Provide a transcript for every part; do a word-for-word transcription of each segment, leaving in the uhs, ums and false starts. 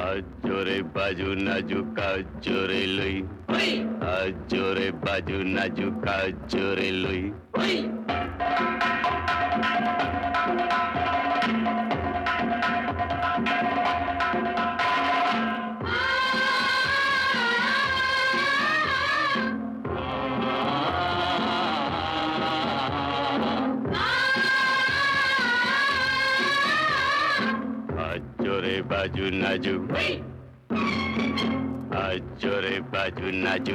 Ajore baju najuka ajore lui. Ajore baju najuka ajore lui. Ajore baju naju. Ajore baju naju.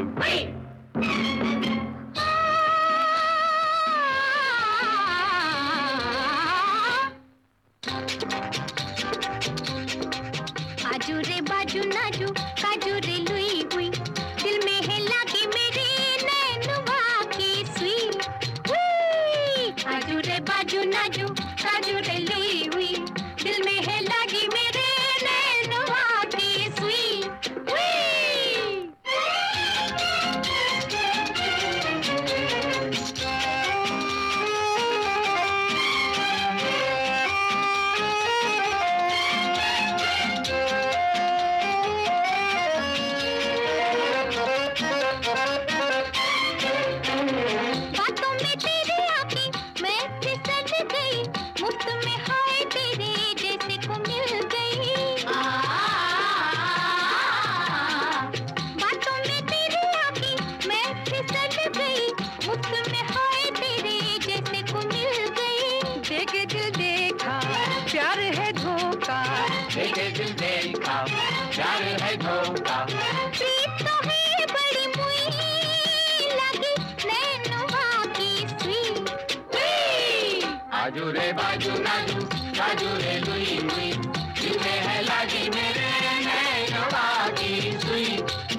आजूरे बाजू नाजू काजूरे Louis हुई दिल में है लागी मेरे नैनुआ की सुई हुई आजूरे बाजू नाजू काजूरे लुई हुई दिल में है लागी मेरे नैनुआ की सुई हुई प्यार है धोखा देखे दिल देखा प्यार है धोखा प्रीत तो है बड़ी मुई लगी नैनुआ की सुई आजूरे बाजू नाजू काजूरे लुई हुई दिल में है लागी मेरे नैनवा की सुई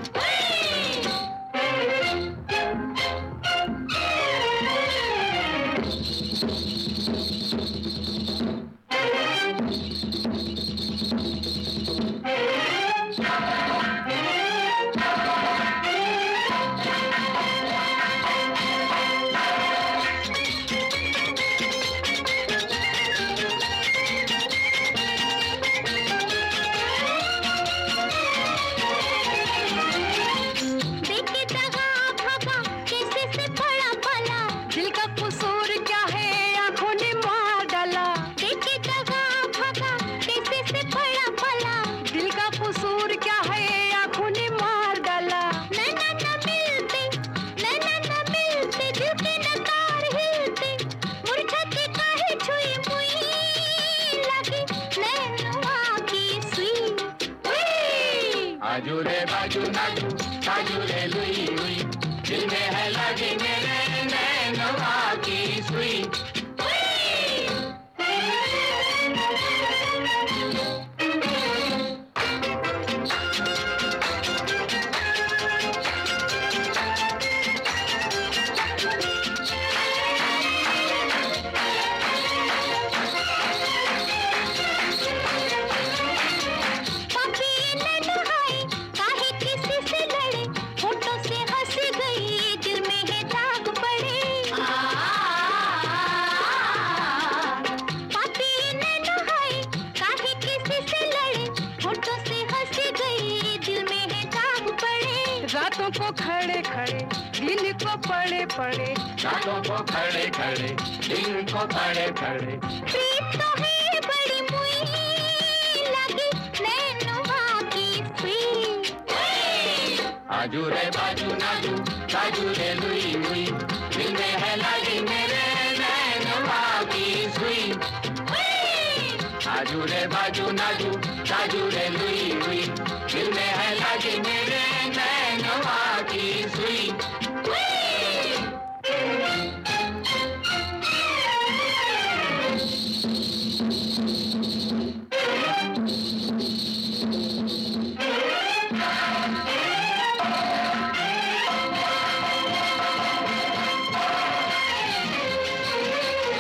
आजूरे बाजू नाजू काजूरे लुई हुई दिल में है लगी मेरे नैनवा की सुई रातों को खड़े खड़े दिन को पड़े पड़े रातों को खड़े खड़े दिन को पड़े खड़े प्रीत तो है बड़ी मुई लगी नैनुआ की सुई आजूरे बाजू नाजू काजूरे लुई हुई दिल में है लगी मेरे नैनवा की सुई आजूरे बाजू नाजू काजूरे लुई हुई दिल में है लगी मेरे नैनवा की सुई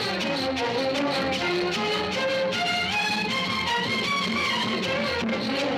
Thank you.